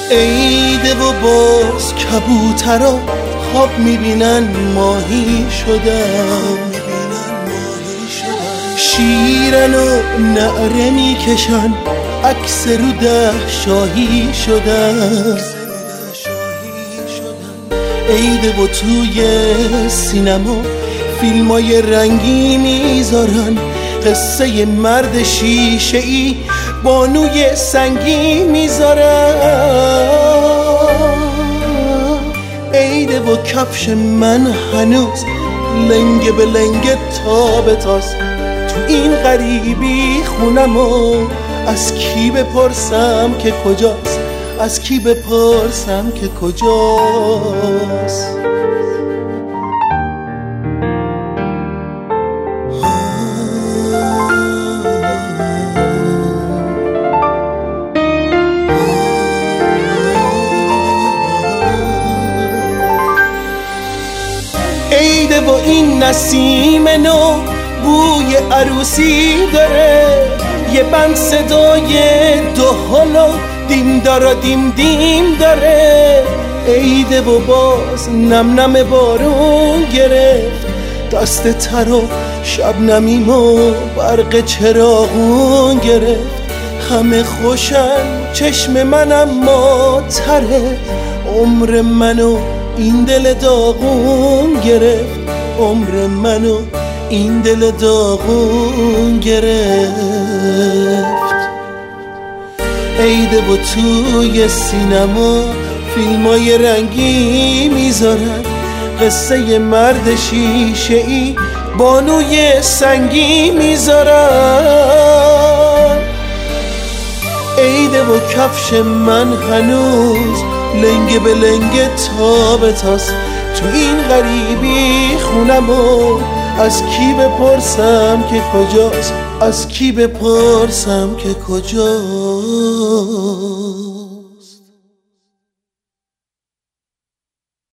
عیده و باز کبوترا خواب میبینن ماهی شدن، شیرن و نعره میکشن عکس رو ده شاهی شدن. عیده و توی سینما فیلمای رنگی میذارن، قصه مرد شیشه ای بانوی سنگی میذارن. عیده و کفش من هنوز لنگه به لنگه تابتاست، تو این غریبی خونمو از کی بپرسم که کجاست، از کی بپرسم که کجاست. عیده و این نسیم نو بوی عروسی داره، یه بند صدای دهل و دیم دارا دیم دیم داره. عیده و باز نم نم بارون گرفت دست تر و شبنمیم و برق چراغون گرفت. همه خوشن چشم من اما تره، عمر منو این دل داغون گرفت، عمر منو این دل داغون گرفت. عیده و توی سینما فیلمای رنگی میذارن، قصه مرد شیشه ای بانوی سنگی میذارن. عیده و کفش من هنوز لنگه به لنگه تابتاست، تو این غریبی خونمو از کی بپرسم که کجاست، از کی بپرسم که کجاست.